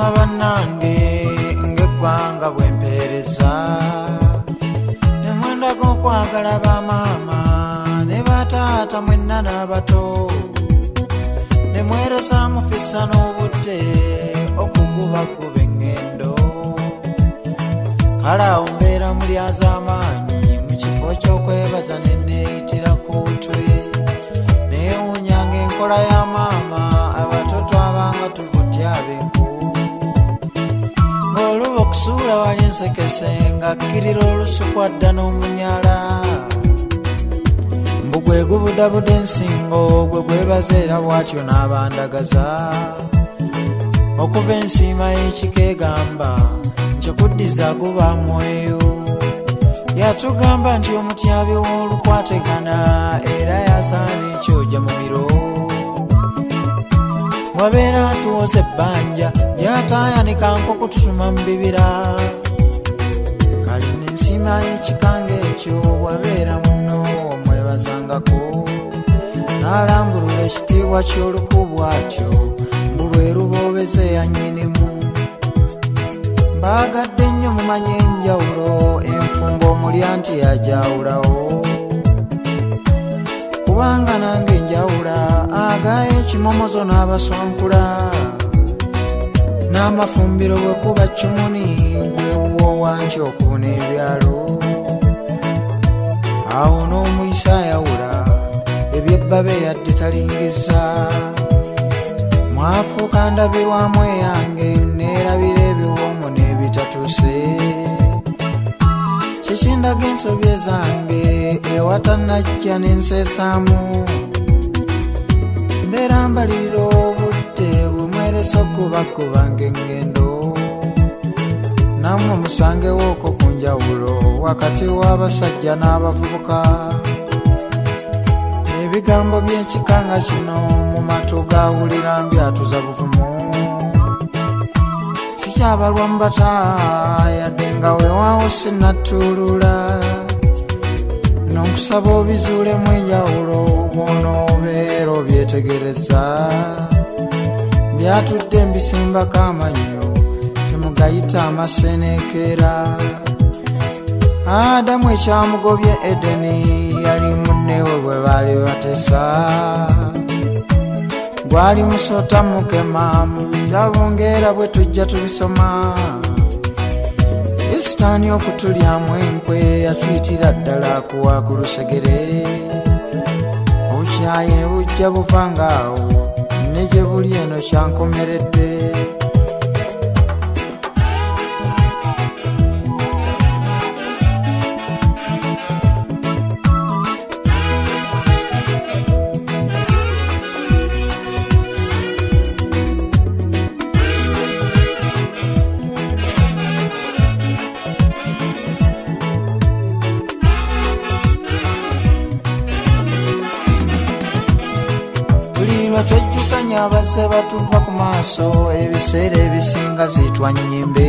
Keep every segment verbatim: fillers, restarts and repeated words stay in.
Mutima bannange ng'eggwanga bw'empeereza ne mwenda gw'okwagala bamaama ne bataata mwenna n'abato ne mweresa mufissa n'obudde okugubaguba eŋŋendo kale awo mbeera mulyaz'amaanyi mu kifo ky'okwebaza ne neeyitira ku ntwe neewuunyanga enkola ya maama abato twabanga tuvutya ab'enku ng'oluba okusuula wali ensekese ng'akkirira olusukwa dda n'omunyala mbu gwe gubudabudde ensingo gwe gwebaza era bw'atyo n'abandagaza okuva ensiima y'ekikeegamba nkyekuddiza guba mwoyo yatugamba nti omutyabi w'olukwategana era yasaana ekyoja mu biro mwabeera tuwoza ebbanja gyataayanika nk'okututuma mu bibira kalina ensiima y'ekikanga ekyo bwabeera muno omwebazangako n'alambulula ekitiibwa ky'olukubu atyo mbu lwe luboobeze yannyinimu mbaagadde nnyo mumanye enjawulo enfumbo omulya nti yajawulawo kubanga nange enjawula agaayo ekimomozo n'abaswankula n'amafumbiro bwe kuba cumuni bwewuwo wanki okubuna ebyalo awo n'omuyisa ayawula ebyebbabe yadde talingiza mwafuuka ndabirwamu eyange neerabira ebiwoomu n'ebitatuse kikindaga ensobye zange ewatanajja n'enseesaamu mbeera mbalirira obudde bumweresa okubakubanga engendo nammwe musangewo okwo ku njawulo wakati w'abasajja n'abavubuka ebigambo by'ekikanga kino mu matu gaawulira mbyatuza buvumu sikyabalwa mu bata yadde nga weewaawo sinnattuulula n'okusaba obizuulemu enjawulo bw'onoobeera obyetegereza byatudde mbisimbako amannyo temugayita amaseneekera Adamu ekyamugobye Edeni yali munnewe bwe baali batesa gwali musota mukema mu bitabo ng'era bwe tujja tubisoma Sitaani okutulyamu enkwe yatuyitira ddala kuwa ku lusegere obukyayi ne bujja buvangaawo ne gye buli eno kyankomeredde twejjukanya abazze batuva ku maaso ebiseera ebisinga zitwa nnyimbe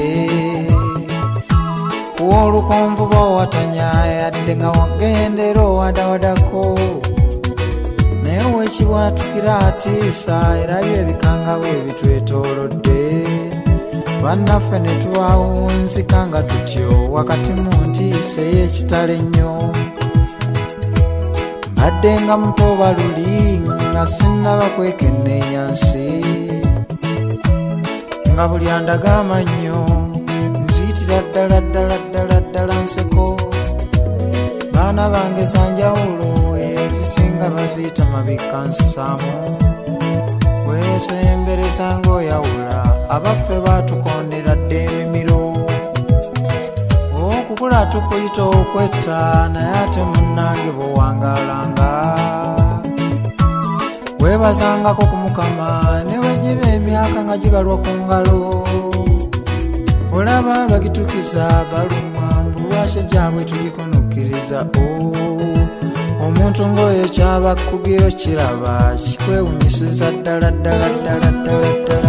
kuwa olukonvu bawatanya yadde nga wagendera owadawadako naye weekibwatukira atiisa era byo ebikangawo ebitwetoolodde bannaffe ne twawunzika nga tutyo wakati mu ntiisa ey'ekitale ennyo mbadde nga muto baluli nga sinnaba kwekenneenya nsi nga buli andaga amannyo nziyitira ddala ddala ddala ddala nseko baana bange zanjawulo ezisinga baziyita mabikka nsaamu weesembereza ng'oyawula abaffe baatukondera dde emimiro okukula tukuyita okwetta naye ate munnange bw'owangaalanga weebazangako ku Mukama ne wegiba emyaka nga gibalwa ku ngalo olaba bagitukiza balumwa mbu lwaki gyabwe tulikonukkiriza omuntu ng'oyo kyabakugiro kiraba kikwewunyisiza ddala ddala ddala ddala ddala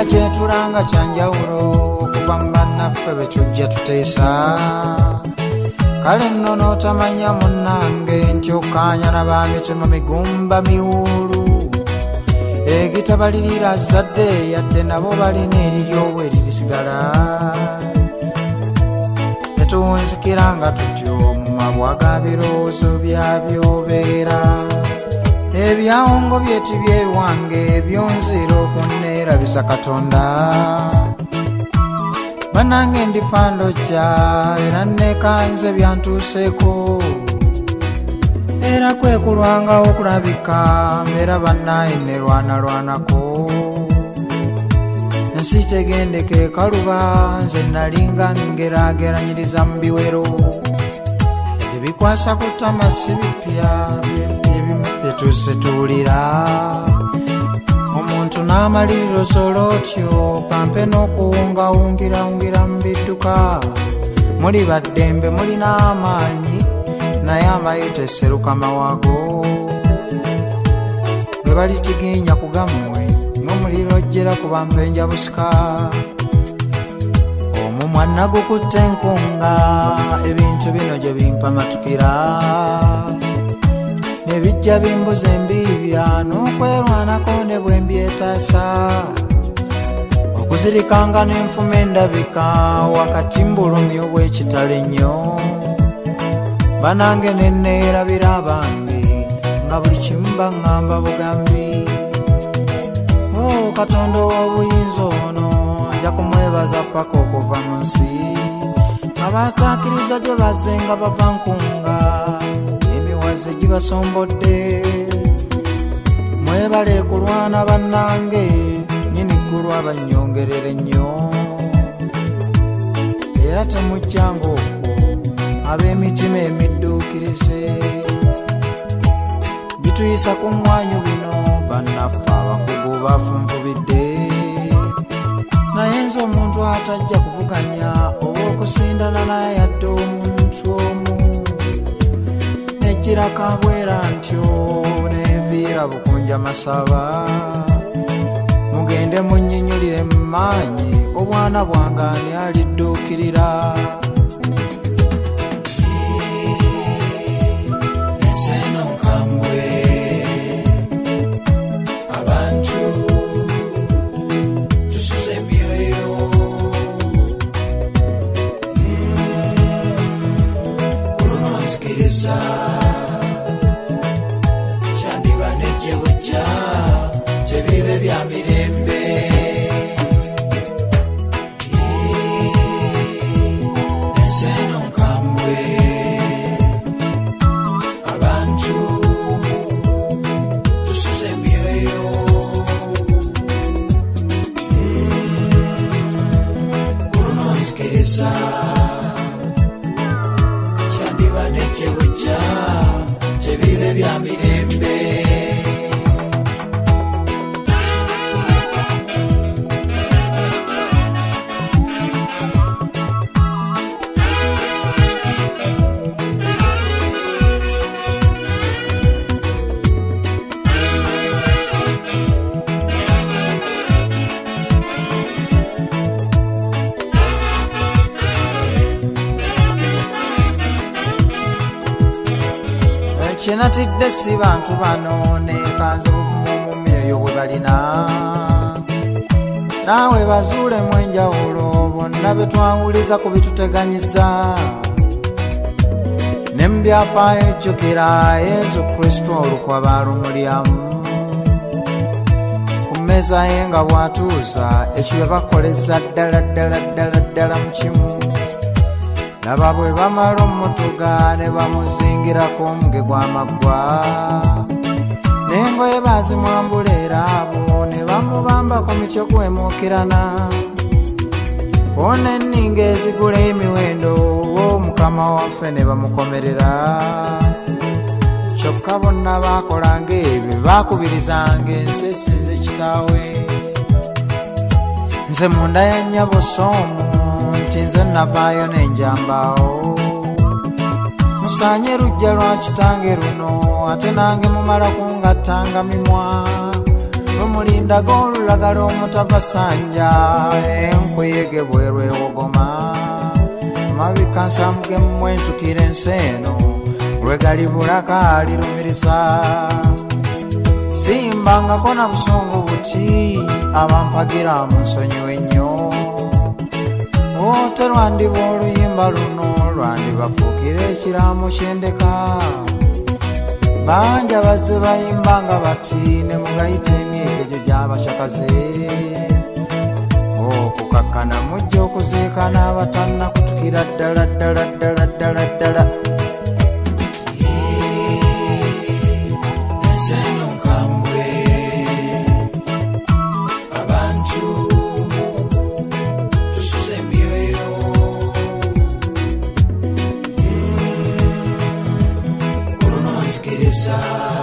kyetulanga kyanjawulo okuva mu bannaffe be tujja tuteesa. Kale nno n'otamanya munnange nti okkaanya n'abamitima migumba miwuulu egitabalirira zadde yadde nabo balina eriryowo eririsigala. Netuwunzikira nga tutyo mu mabwa ga birowoozo byabyobeera ebyawongo byeti byewange ebyonzira okunneerabisa Katonda. Bannange ndifa ndojja era nekanze byantuuseeko era kwekulwangawo okulabika mbeera bannaye nerwanalwanako. Ensi tegendeka ekaluba nze nalinga ngeraageranyiriza mu biwero ebikwasa ku ttama si bipya byetuze tuwulira. Omuntu n'amaliriro zolotyo pampe n'okuwungawungirawungira mu bidduka. Muli baddembe mulina amaanyi naye amayita esseruka mawago. Lwe balitiginya ku gammwe ng'omuliro ojjera ku bantu enjabusika. Omumwa nagukutte enkunga ebintu bino gye bimpamatukira nebijja bimbuza embiibya n'okwerwanako ne bwe mbyetaasa. Okuzirikanga n'enfuma endabika wakati mbulumi obw'ekitalo ennyo. Banange nenneerabira abange nga buli kimu baŋŋamba bugambi. O Katonda ow'obuyinza ono nja kumwebaza paka okuva mu nsi. Abaatakkiriza gye bazze nga bava nkunga emiwaze gibasombodde. Mwebale kulwana bannange nyini ggulu abannyongerera ennyo. Era temujjanga okwo ab'emitima emidduukirize bituyisa ku mmwanyu bino bannaffe abakugu bafunvubidde. Naye nze omuntu atajja kuvuganya oba okusindana naye yadde omuntu omu nejjira kabwera ntyo neviira bukunja masaba. Mugende munnyinyulire mu maanyi obwana bwange ani alidduukirira. Kyandiba nejjebujja kyebibe bya mirembe. Ensi eno nkambwe abantu tusuze emyoyo. Kuluno nzikiriza kyandiba nejjebujja kyebibe bya mirembe. Kyenatidde si bantu bano nekanze obuvumu mu myoyo bwe balina. Naawe bazuulemu enjawulo bonna be twawuliza ku bituteganyiza. Ne mu byafaayo jjukira Yesu Kristo olukwaba lumulyamu. Ku mmeeza ye nga bw'atuuza ekyo bye bakoleza ddala ddala ddala ddala mu kimu. Laba bwe bamala omutuga ne bamuzingirako omuge gw'amaggwa. N'engoye baazimwambula era abo ne bamubambako mityo gwemuukirana. Kwona enninga ezigula emiwendo w'omukama waffe ne bamukomerera. Kyokka bonna baakolanga ebyo baakubirizanga ensi esinze kitaawe. Nze munda ya nnyabo Soomu nti nze navaayo n'enjambaawo. Musaanye lujja lwa kitange luno ate nange mumala kungattanga mimwa. Lwe mulindaga olulagala omutavasanja enkuyege bwerwe wogoma mabika nsamuge mmwentukira ensi eno lwegali bulaka lirumiriza simbangako na busungu buti abampagira mu nsonyi ennyo ote lwandiba oluyimba luno lwandibafuukira ekiraamo kyendeka banja bazze bayimbanga bati ne mugayita emyegejo gy'abacakaze okukakkana mujja okuziikana abatanna kutukira ddala ddala ddala ddala ddala enseno nkambwe abantu tusuze emyoyo kulunonzikiriza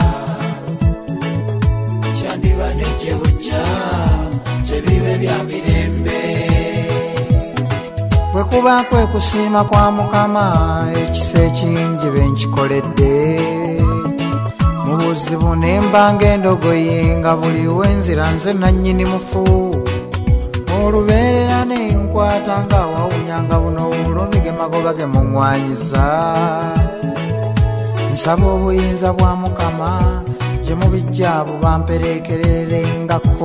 kyandiba nejjebujja tebibe bya mirembe bwe kuba kwe kusiima kwa Mukama ekisa ekingi benkikoledde mu buzibu nembanga endogoyi nga buli wenzira nze nannyini mufu olubeerera nenkwata nga wawunyanga buno bulumige magoba ge muŋŋwanyiza nsaba obuyinza bwa Mukama gye mubijja bubampereekererengako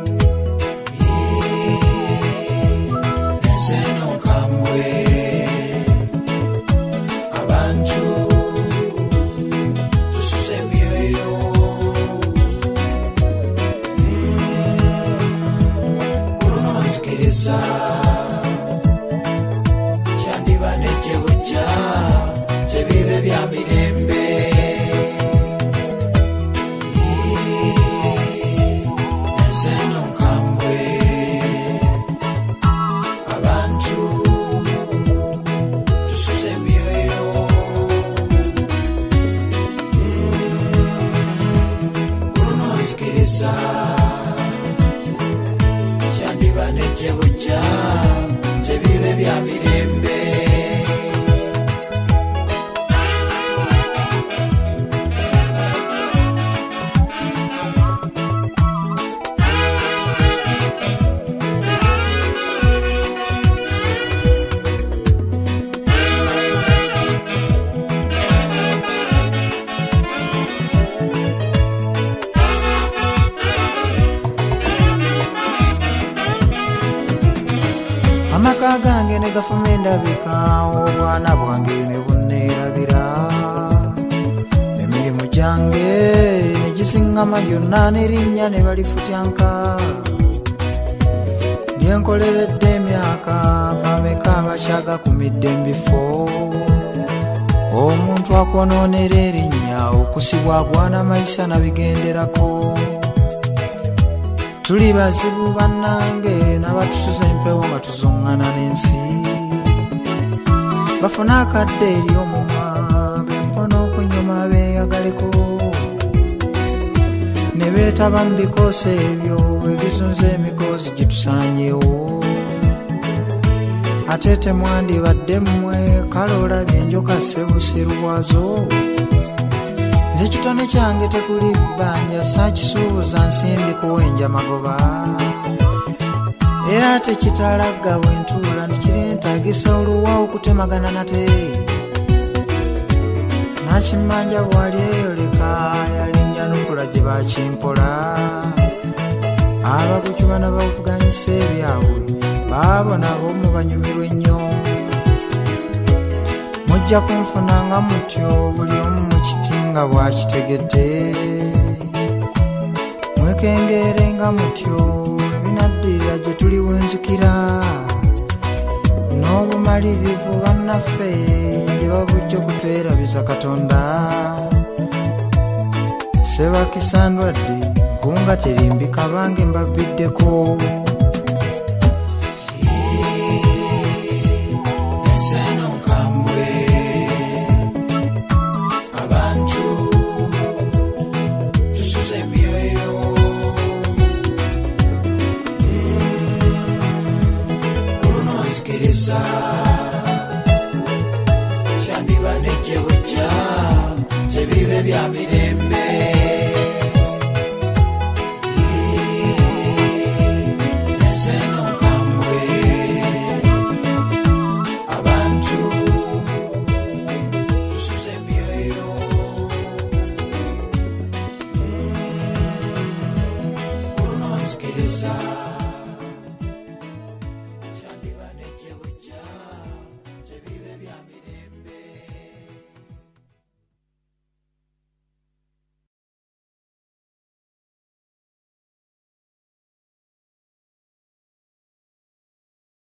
enseno nkambwe abantu tusuze emyoyo kulunonzikiriza kyandiba nejjebujja tebibe bya mirembe enseno nkambwe abantu tusuze emyoyo kulunonzikiriza kyandiba nejjebujja tebibe bya mirembe amaka gange ne gafuma endabika obwana bwange ne bunneerabira emirimu gyange ne gisiŋŋama gyonna n'erinnya ne balifutyanka lyenkoleredde emyaka bameka abakyaгаkumidde mu bifo omuntu akwonoonera erinnya okusibwa agwana mayisa nabigenderako tuli bazibu bannange n'abatusuza empewo nga tuzuŋŋana n'ensi bafuna akadde eri omumwa bempona okunyuma beeyagaleko ne beetaba mu bikoosi ebyo ebizunza emikoosi gye tusaanyeewo ate temwandibadde mmwe kale olabye enjoka ssebusiru bwazo nze kitone kyange tekuli bbanja saakisuubuza nsimbi kuwenja magoba era tekitalagga bwentuula nekireentaagisa oluwa okutemagana nate nakimanja bwali eyoleka yalinnya nukula gye bakimpola abakucuba nabavuganyisa ebyabwe baabona ab'omu banyumirwa ennyo mujja kunfunanga mutyo buli omu mu kiti nga bwakitegedde mwekengeerenga mutyo ebinaddirira gye tuli wenzikira n'obumalirivu bannaffe gye babujja okutwerabiza Katonda sebakisandwadde nkunga terimbika bange mbabbiddeko enseno nkambwe abantu tusuze emyoyo kulunonzikiriza kyandiba nejjebujja tebibe bya mirembe